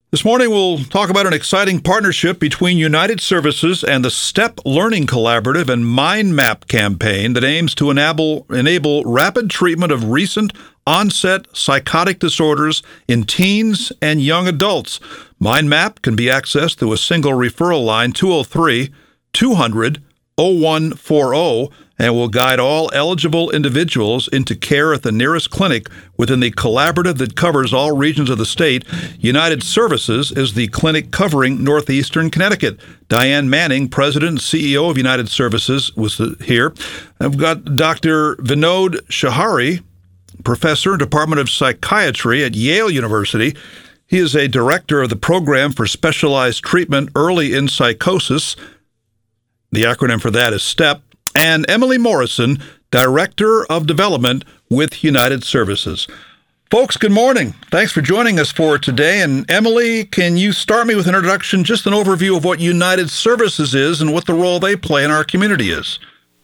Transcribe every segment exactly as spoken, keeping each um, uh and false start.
This morning, we'll talk about an exciting partnership between United Services and the STEP Learning Collaborative and Mind Map campaign that aims to enable, enable rapid treatment of recent onset psychotic disorders in teens and young adults. Mind Map can be accessed through a single referral line, two oh three, two hundred, oh one forty, and will guide all eligible individuals into care at the nearest clinic within the collaborative that covers all regions of the state. United Services is the clinic covering northeastern Connecticut. Diane Manning, President and C E O of United Services, was here. I've got Doctor Vinod Shahari, Professor, Department of Psychiatry at Yale University. He is a director of the Program for Specialized Treatment Early in Psychosis. The acronym for that is STEP. And Emily Morrison, Director of Development with United Services. Folks, good morning. Thanks for joining us for today. And Emily, can you start me with an introduction, just an overview of what United Services is and what the role they play in our community is?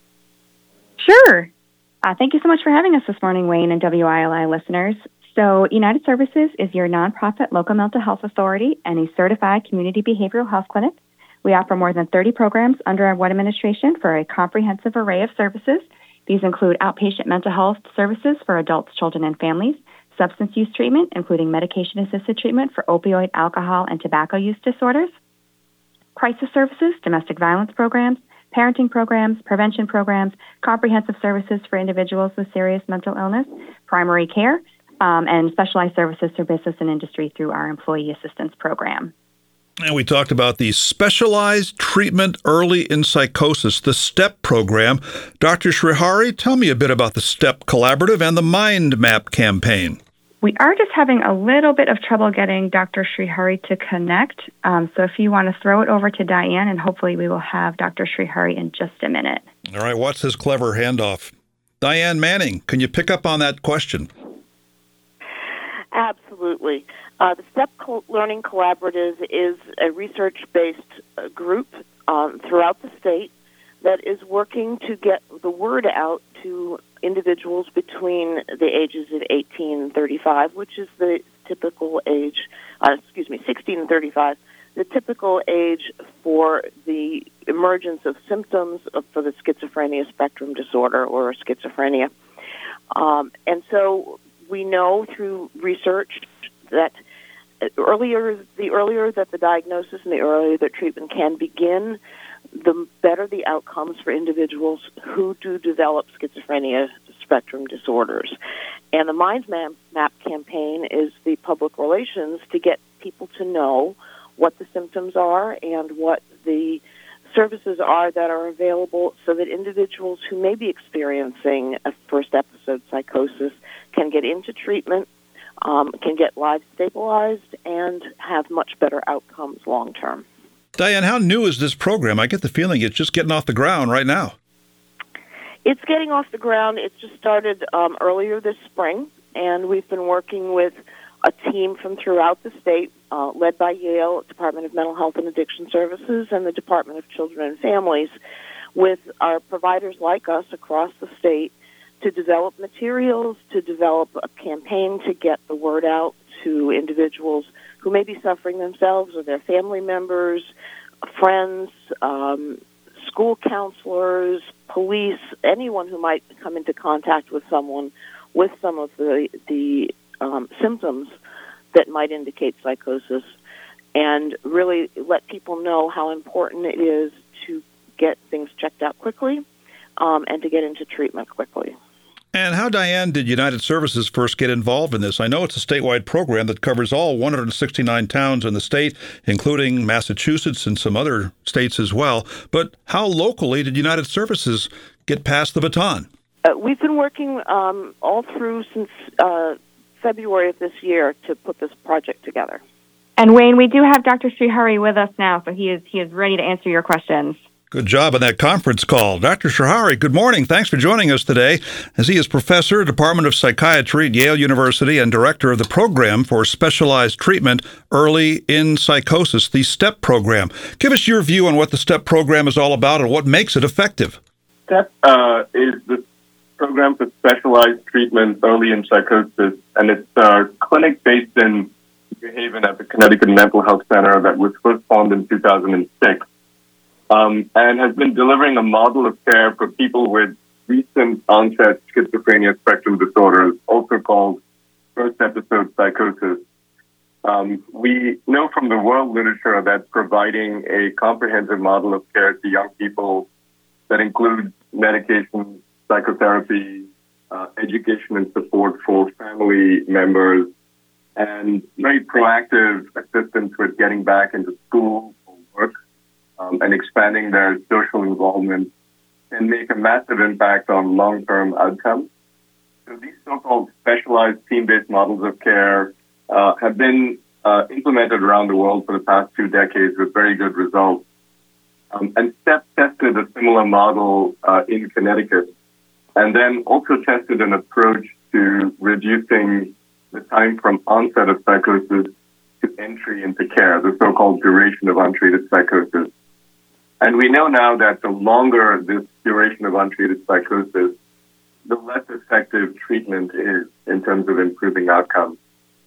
Sure. Uh, thank you so much for having us this morning, Wayne and W I L I listeners. So United Services is your nonprofit local mental health authority and a certified community behavioral health clinic. We offer more than thirty programs under our one administration for a comprehensive array of services. These include outpatient mental health services for adults, children, and families, substance use treatment, including medication-assisted treatment for opioid, alcohol, and tobacco use disorders, crisis services, domestic violence programs, parenting programs, prevention programs, comprehensive services for individuals with serious mental illness, primary care, um, and specialized services for business and industry through our employee assistance program. And we talked about the Specialized Treatment Early in Psychosis, the STEP program. Doctor Srihari, tell me a bit about the STEP Collaborative and the Mind Map campaign. We are just having a little bit of trouble getting Doctor Srihari to connect. Um, so if you want to throw it over to Diane, and hopefully we will have Doctor Srihari in just a minute. All right, what's his clever handoff? Diane Manning, can you pick up on that question? Absolutely. Uh, the STEP Learning Collaborative is a research-based uh, group um, throughout the state that is working to get the word out to individuals between the ages of eighteen and thirty-five, which is the typical age, uh, excuse me, sixteen and thirty-five, the typical age for the emergence of symptoms of, for the schizophrenia spectrum disorder or schizophrenia. Um, and so we know through research that earlier, the earlier that the diagnosis and the earlier that treatment can begin, the better the outcomes for individuals who do develop schizophrenia spectrum disorders. And the Mind Map campaign is the public relations to get people to know what the symptoms are and what the services are that are available so that individuals who may be experiencing a first episode psychosis can get into treatment, um, can get lives stabilized, and have much better outcomes long term. Diane, how new is this program? I get the feeling it's just getting off the ground right now. It's getting off the ground. It just started um, earlier this spring, and we've been working with a team from throughout the state, uh, led by Yale Department of Mental Health and Addiction Services and the Department of Children and Families, with our providers like us across the state to develop materials, to develop a campaign to get the word out to individuals who may be suffering themselves or their family members, friends, um, school counselors, police, anyone who might come into contact with someone with some of the, the um, symptoms that might indicate psychosis, and really let people know how important it is to get things checked out quickly um, and to get into treatment quickly. And how, Diane, did United Services first get involved in this? I know it's a statewide program that covers all one hundred sixty-nine towns in the state, including Massachusetts and some other states as well. But how locally did United Services get past the baton? Uh, we've been working um, all through since uh, February of this year to put this project together. And Wayne, we do have Doctor Srihari with us now, so he is he is ready to answer your questions. Good job on that conference call. Doctor Srihari, good morning. Thanks for joining us today, as he is Professor, Department of Psychiatry at Yale University and Director of the Program for Specialized Treatment Early in Psychosis, the STEP program. Give us your view on what the STEP program is all about and what makes it effective. STEP uh, is the Program for Specialized Treatment Early in Psychosis, and it's a clinic based in New New Haven at the Connecticut Mental Health Center that was first formed in two thousand six, um, and has been delivering a model of care for people with recent onset schizophrenia spectrum disorders, also called first episode psychosis. Um, we know from the world literature that providing a comprehensive model of care to young people that includes medication, psychotherapy, uh, education and support for family members, and very proactive assistance with getting back into school or work, um, and expanding their social involvement can make a massive impact on long-term outcomes. So these so-called specialized team-based models of care uh, have been uh, implemented around the world for the past two decades with very good results. Um, and STEP tested a similar model uh, in Connecticut, and then also tested an approach to reducing the time from onset of psychosis to entry into care, the so-called duration of untreated psychosis. And we know now that the longer this duration of untreated psychosis, the less effective treatment is in terms of improving outcomes.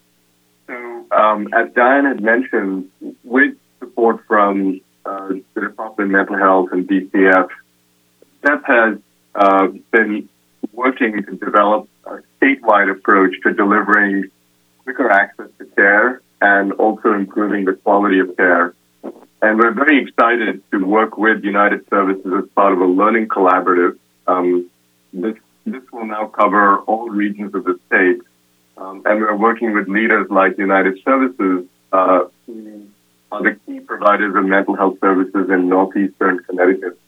So, um, as Diane had mentioned, with support from uh, the Department of Mental Health and D C F, STEP has uh, been working to develop a statewide approach to delivering quicker access to care and also improving the quality of care. And we're very excited to work with United Services as part of a learning collaborative. Um, this, this will now cover all regions of the state. Um, and we're working with leaders like United Services, uh, who are the key providers of mental health services in northeastern Connecticut,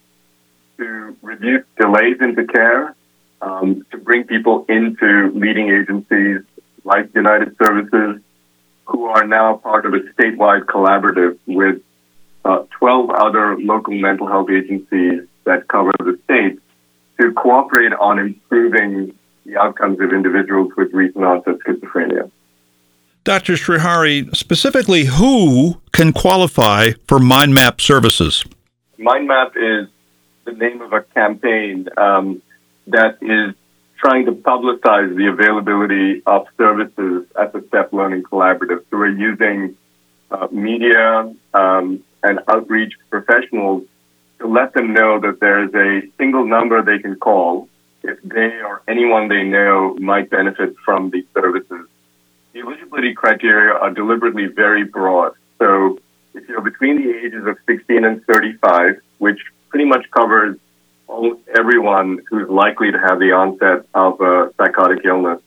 to reduce delays into care, um, to bring people into leading agencies like United Services, who are now part of a statewide collaborative with uh, twelve other local mental health agencies that cover the state to cooperate on improving the outcomes of individuals with recent onset schizophrenia. Doctor Srihari, specifically who can qualify for MindMap services? MindMap is the name of a campaign um, that is trying to publicize the availability of services at the STEP Learning Collaborative. So we're using uh, media um, and outreach professionals to let them know that there is a single number they can call if they or anyone they know might benefit from these services. The eligibility criteria are deliberately very broad. So if you're between the ages of sixteen and thirty-five, which pretty much covers almost everyone who's likely to have the onset of a psychotic illness,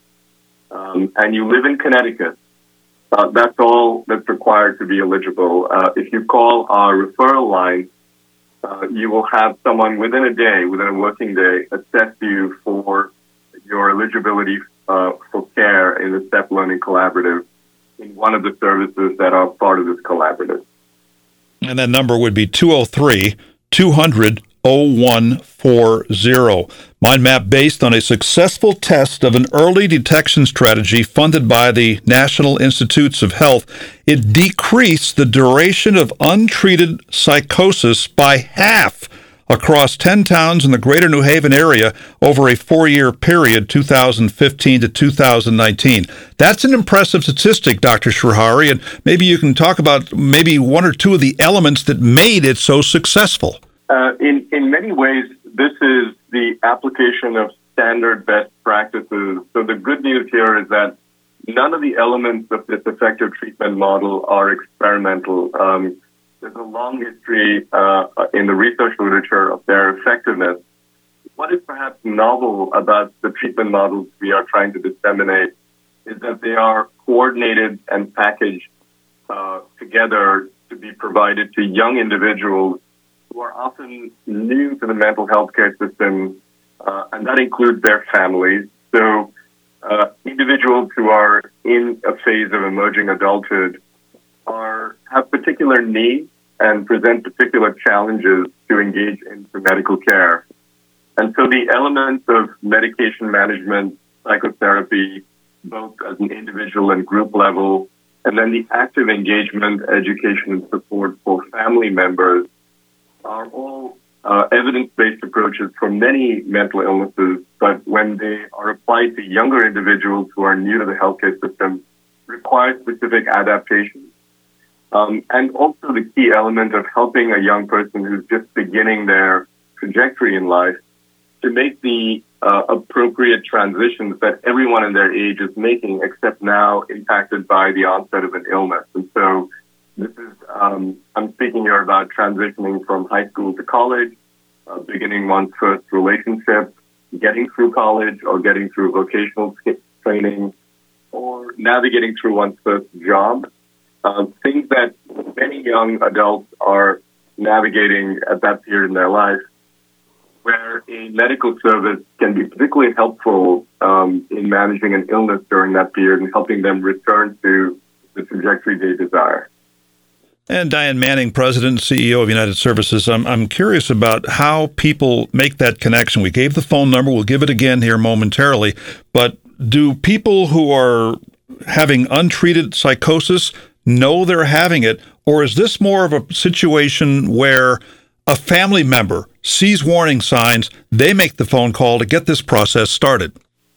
um, and you live in Connecticut, uh, that's all that's required to be eligible. Uh, if you call our referral line, uh, you will have someone within a day, within a working day, assess you for your eligibility uh, for care in the STEP Learning Collaborative in one of the services that are part of this collaborative. And that number would be two oh three, two hundred, oh one forty. MindMap, based on a successful test of an early detection strategy funded by the National Institutes of Health, it decreased the duration of untreated psychosis by half across ten towns in the greater New Haven area over a four-year period, two thousand fifteen to two thousand nineteen. That's an impressive statistic, Doctor Srihari, and maybe you can talk about maybe one or two of the elements that made it so successful. Uh, in, in many ways, this is the application of standard best practices. So the good news here is that none of the elements of this effective treatment model are experimental. Um, there's a long history uh, in the research literature of their effectiveness. What is perhaps novel about the treatment models we are trying to disseminate is that they are coordinated and packaged uh, together to be provided to young individuals who are often new to the mental health care system, uh, and that includes their families. So uh, individuals who are in a phase of emerging adulthood are have particular needs and present particular challenges to engage in medical care. And so the elements of medication management, psychotherapy, both at an individual and group level, and then the active engagement, education, and support for family members are all uh, evidence-based approaches for many mental illnesses, but when they are applied to younger individuals who are new to the healthcare system, require specific adaptation. Um, and also the key element of helping a young person who's just beginning their trajectory in life to make the uh, appropriate transitions that everyone in their age is making, except now impacted by the onset of an illness. And so this is, um, I'm speaking here about transitioning from high school to college, uh, beginning one's first relationship, getting through college or getting through vocational training, or navigating through one's first job. Uh, things that many young adults are navigating at that period in their life, where a medical service can be particularly helpful um, in managing an illness during that period and helping them return to the trajectory they desire. And Diane Manning, President and C E O of United Services, I'm, I'm curious about how people make that connection. We gave the phone number. We'll give it again here momentarily. But do people who are having untreated psychosis know they're having it, or is this more of a situation where a family member sees warning signs, they make the phone call to get this process started?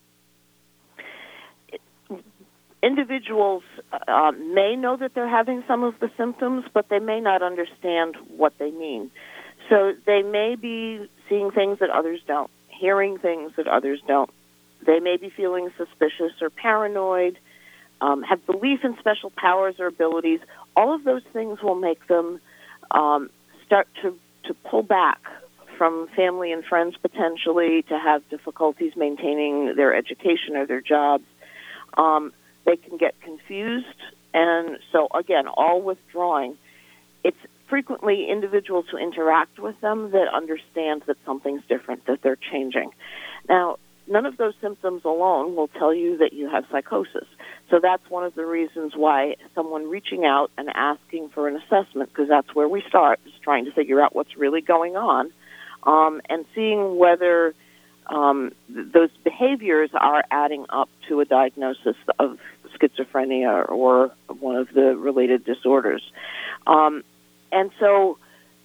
Individuals uh, may know that they're having some of the symptoms, but they may not understand what they mean. So they may be seeing things that others don't, hearing things that others don't. They may be feeling suspicious or paranoid, um, have belief in special powers or abilities. All of those things will make them um, start to, to pull back from family and friends potentially, to have difficulties maintaining their education or their jobs. Um, they can get confused, and so, again, all withdrawing. It's frequently individuals who interact with them that understand that something's different, that they're changing. Now, none of those symptoms alone will tell you that you have psychosis. So that's one of the reasons why someone reaching out and asking for an assessment, because that's where we start, is trying to figure out what's really going on, um, and seeing whether um, th- those behaviors are adding up to a diagnosis of schizophrenia or one of the related disorders. Um, and so,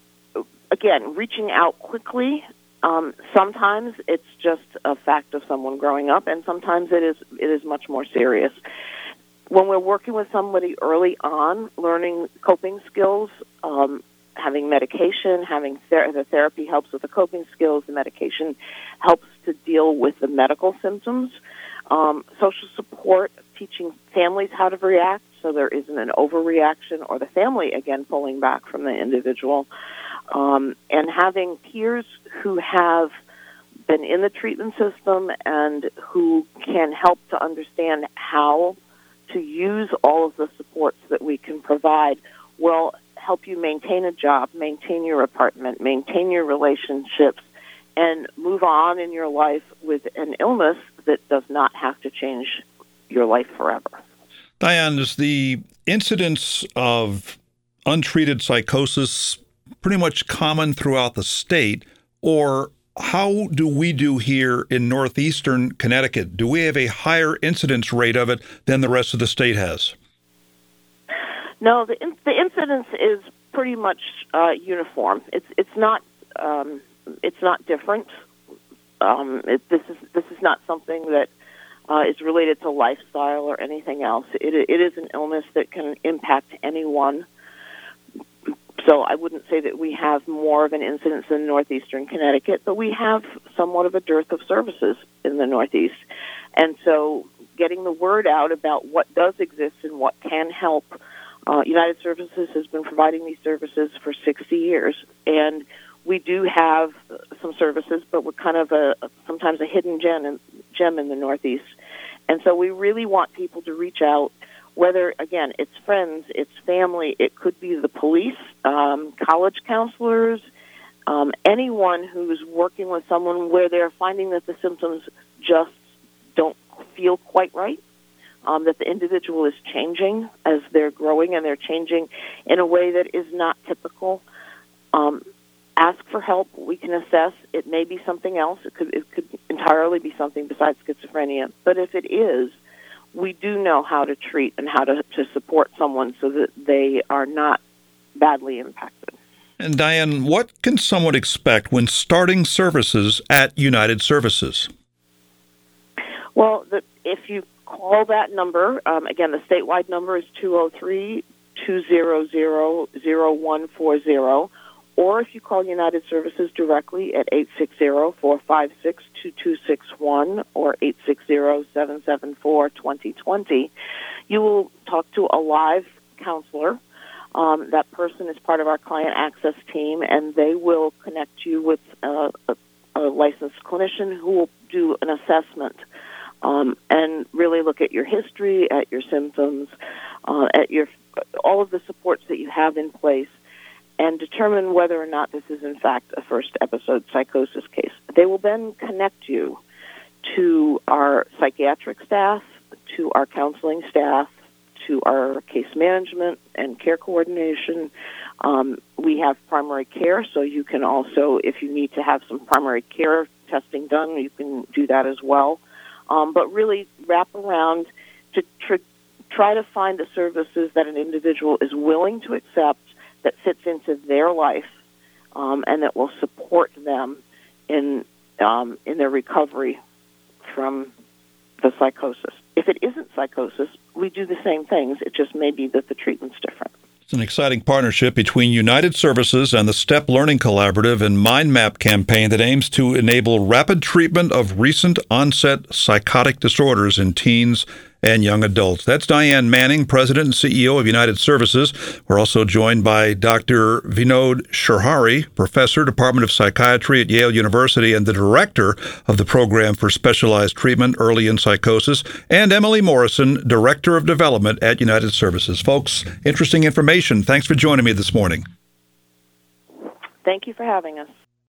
again, reaching out quickly. Um, sometimes it's just a fact of someone growing up, and sometimes it is it is much more serious. When we're working with somebody early on, learning coping skills, um, having medication, having ther- the therapy helps with the coping skills, the medication helps to deal with the medical symptoms. Um, social support, teaching families how to react so there isn't an overreaction or the family, again, pulling back from the individual. Um, and having peers who have been in the treatment system and who can help to understand how to use all of the supports that we can provide will help you maintain a job, maintain your apartment, maintain your relationships, and move on in your life with an illness that does not have to change your life forever. Diane, is the incidence of untreated psychosis pretty much common throughout the state, or how do we do here in northeastern Connecticut? Do we have a higher incidence rate of it than the rest of the state has? No, the in, the incidence is pretty much uh, uniform. It's it's not um, it's not different. Um, it, this is this is not something that uh, is related to lifestyle or anything else. It it is an illness that can impact anyone. So I wouldn't say that we have more of an incidence in northeastern Connecticut, but we have somewhat of a dearth of services in the Northeast. And so getting the word out about what does exist and what can help. Uh, United Services has been providing these services for sixty years, and we do have some services, but we're kind of a sometimes a hidden gem in, gem in the Northeast. And so we really want people to reach out, whether, again, it's friends, it's family, it could be the police, um, college counselors, um, anyone who's working with someone where they're finding that the symptoms just don't feel quite right, um, that the individual is changing as they're growing and they're changing in a way that is not typical. Um, ask for help. We can assess. It may be something else. It could, it could entirely be something besides schizophrenia. But if it is, we do know how to treat and how to, to support someone so that they are not badly impacted. And Diane, what can someone expect when starting services at United Services? Well, the, if you call that number. Um, again, the statewide number is two oh three, two hundred, oh one forty. Or if you call United Services directly at eight six zero, four five six, two two six one or eight six zero, seven seven four, two oh two oh, you will talk to a live counselor. Um, that person is part of our client access team, and they will connect you with uh, a, a licensed clinician who will do an assessment um, and really look at your history, at your symptoms, uh, at your all of the supports that you have in place, and determine whether or not this is, in fact, a first episode psychosis case. They will then connect you to our psychiatric staff, to our counseling staff, to our case management and care coordination. Um, we have primary care, so you can also, if you need to have some primary care testing done, you can do that as well. Um, but really wrap around to tr- try to find the services that an individual is willing to accept that fits into their life um, and that will support them in um, in their recovery from the psychosis. If it isn't psychosis, we do the same things. It just may be that the treatment's different. It's an exciting partnership between United Services and the STEP Learning Collaborative and Mind Map campaign that aims to enable rapid treatment of recent onset psychotic disorders in teens and young adults. That's Diane Manning, President and C E O of United Services. We're also joined by Doctor Vinod Shirhari, Professor, Department of Psychiatry at Yale University and the Director of the Program for Specialized Treatment Early in Psychosis, and Emily Morrison, Director of Development at United Services. Folks, interesting information. Thanks for joining me this morning. Thank you for having us.